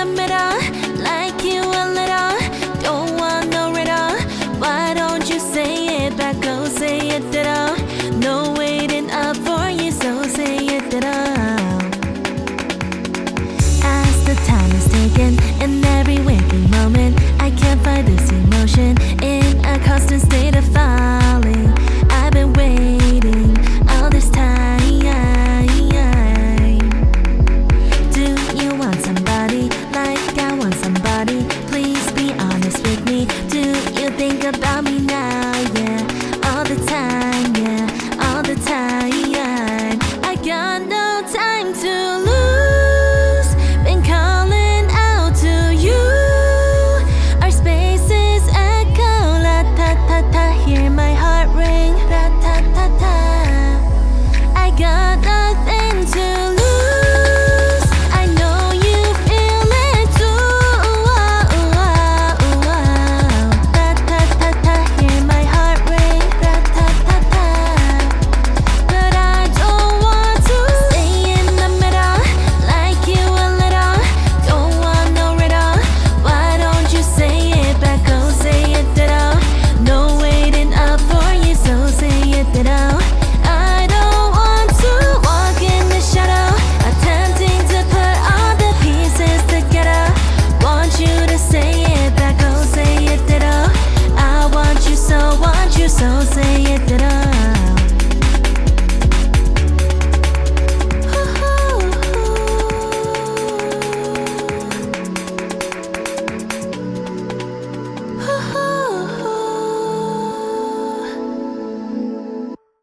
admit like you a little. Don't want no riddle. Why don't you say it back? Go say it ditto. No waiting up for you, so say it ditto. As the time is taken in every waking moment, I can't find this emotion in a constant state of fire.